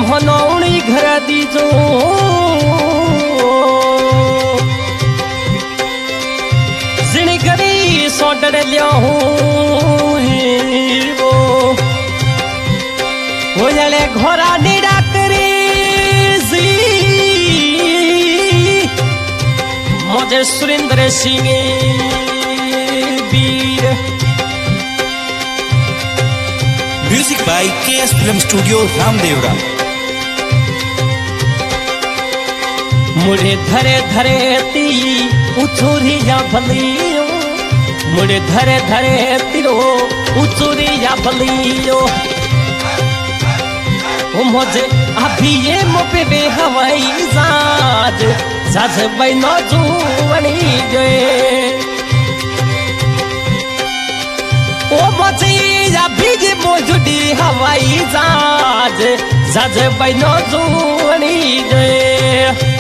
मोहनौणी घर दीजो जिणी गरी सोडर लियो वो जले घोरा निड़ा करे मुझे Surendra Singh Veer music by KS film studio Ramdevra. मुड़े धरे धरे ती उछोरी या भलियो मुड़े धरे धरे तिरो उछोरी या भलियो मुझे अभी ये मुपे बे हवाई जहाज जज बनो जुवनी गए ओ मुझे अभी ये मौजूदी हवाई जहाज जज बनो जुवनी गए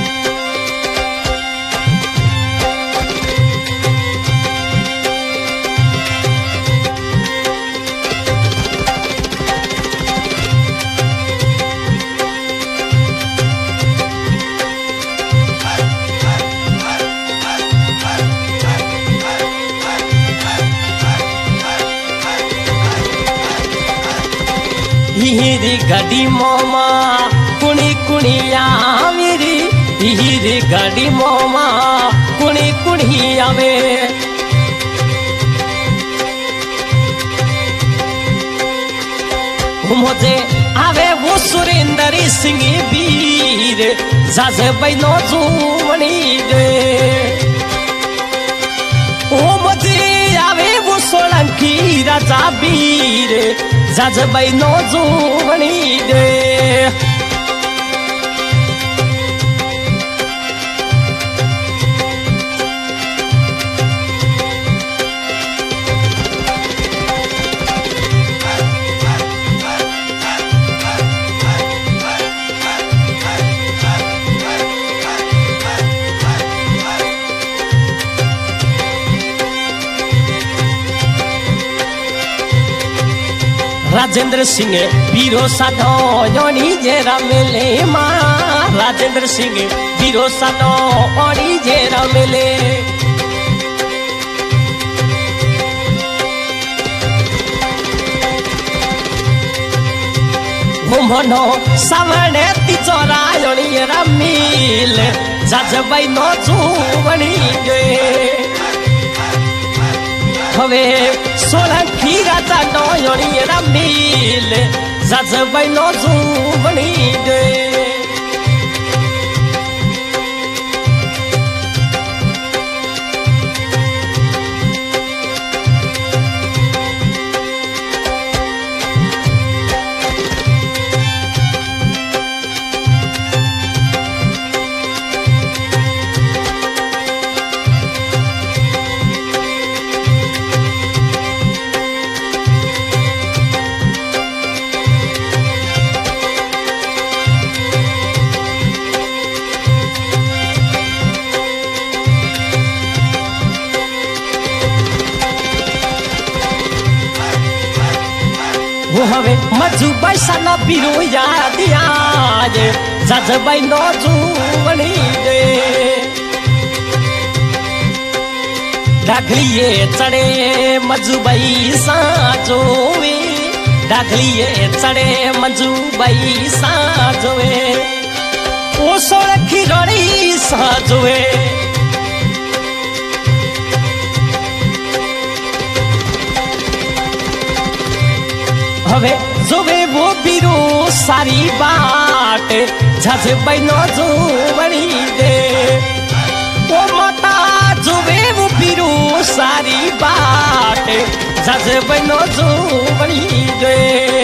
हीरी गाड़ी मोमा कुणी कुणी आवेरी हीरी गाड़ी मोमा कुणी कुणी आवे मुझे आवे वो सुरेंद्र सिंह वीर जज बनो जुवनी गए ओ मुझे आवे वो सोलंकी राजा वीर जज बनो जुवनी गए राजेंद्र सिंह वीरो साधो योनी जेरा मिले माँ राजेंद्र सिंह वीरो साधो ओनी जेरा मिले घुमनो सावने तिचोरा योनी जेरा मिल जज बनो जुवनी गए हवे सोलंकी राजा नोयोनी रमील जज बनो जुवनी गए वो हवे मजू बैसा न बिरो याद आए जज बनो जुवनी गए डागलिए चढ़े मजू बैसा जोवे डागलिए चढ़े मजू बैसा जोवे ओ सोलखी रड़ी साजोवे हवे जोवे वो बिरो सारी बाट जज बनो जुवनी दे ओ माता जोवे वो बिरो सारी बाट जज बनो जुवनी दे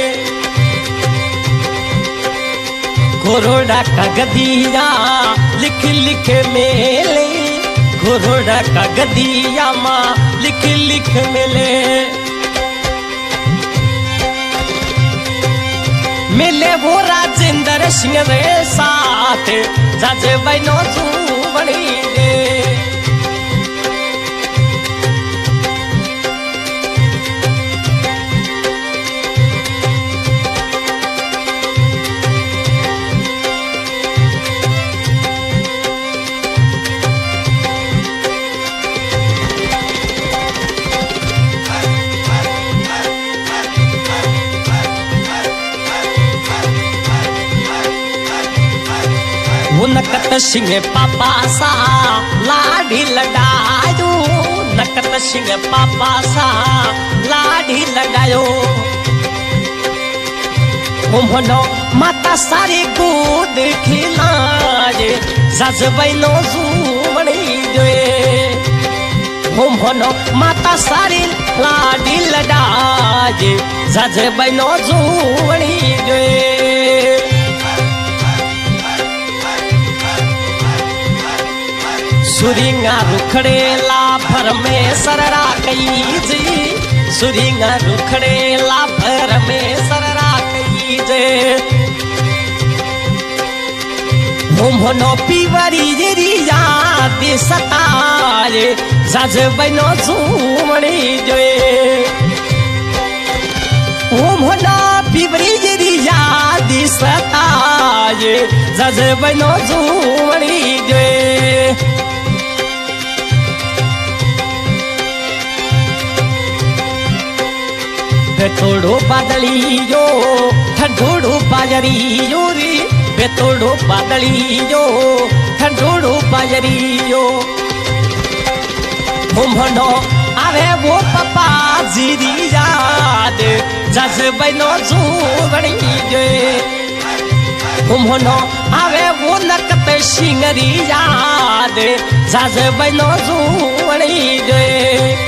घोरोड़ा का गदिया लिख लिख मेले घोरोड़ा का गदिया माँ लिख लिख मेले मिले वो राजेंद्र सिंह रे साथ जज बनो जुवनी दे वो नकत सिंह पापा सा लाडी लड़ायो, नकत सिंह पापा सा लाडी लड़ायो। मोहनो माता सारी गोद खिलाए जजबैनो जुमणी जोए। मोहनो माता सारी लाडी लड़ाए जजबैनो जुमणी जोए। सुरिंगा रुखड़े लाभर में सररा कई जी, सुरिंगा रुखड़े लाभर में सररा कई जे। मोहनो पीवरी जेरी याद सताए जजबैनो जुमणी जोए। मोहनो पीवरी जेरी याद सताए जजबैनो जुमणी जोए। बेतोड़ो बादलियो ठंडोड़ो बाजरियो रे, बेतोड़ो बादलियो ठंडोड़ो बाजरियो। मोहनो आवे वो पापा जीरी याद जजबैनो जुमणी जोए। मोहनो आवे वो नकत सिंगरी याद जजबैनो जुमणी जोए।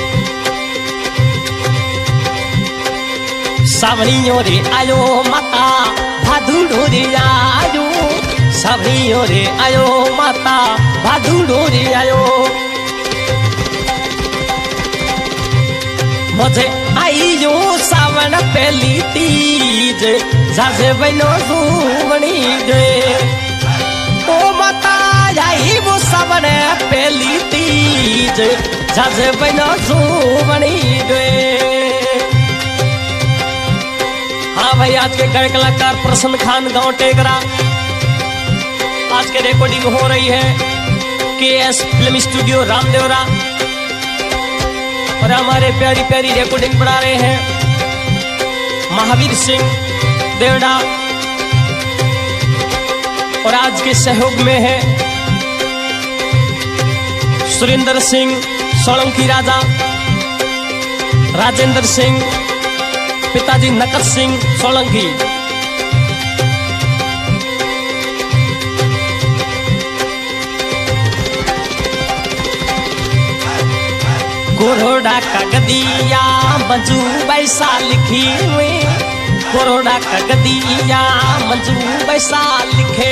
सावणियों रे आयो माता भादुड़ो रे आयो, सावणियों रे आयो माता भादुड़ो रे आयो। मुझे आईयो सावन पहली तीज जजबैनो जुमणी जोए। ओ माता आई वो सावन पहली तीज जजबैनो जुमणी जोए। हाँ भाई, आज के गायक कलाकार प्रसन्न खान गांव टेकरा, आज के रिकॉर्डिंग हो रही है केएस फिल्म स्टूडियो रामदेवरा, और हमारे प्यारी प्यारी रिकॉर्डिंग बढ़ा रहे हैं महावीर सिंह देवड़ा, और आज के सहयोग में है सुरेंद्र सिंह सोलंकी राजा, राजेंद्र सिंह, पिताजी नकत सिंह सोलंकी। कोरोड़ा का गदिया मंजू बैसा लिखी हुई, कोरोड़ा का गदिया मंजू बैसा लिखे।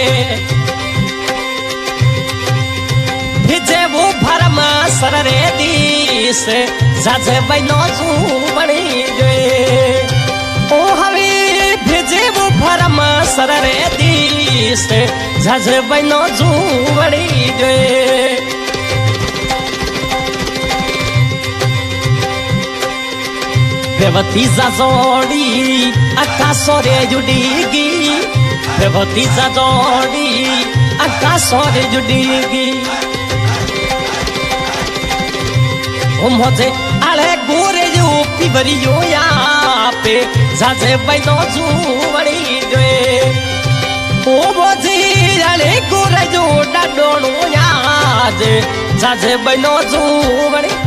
भिजे वो भरम सररे दिस जजबैनो जुमणी जोए। ओ हवे भेजे वो भरम सररे दिस जजबैनो जुमणी जोए। बेवती जोड़ी आकाशो रे जुड़ीगी, बेवती जोड़ी आकाशो रे जुड़ीगी। मुझे आले गोरे जो पिवरियो यहाँ पे जजबैनो जुमणी जोए। ओ मुझे आले गोरे जो डाडोनो यहाँ जजबैनो जुमणी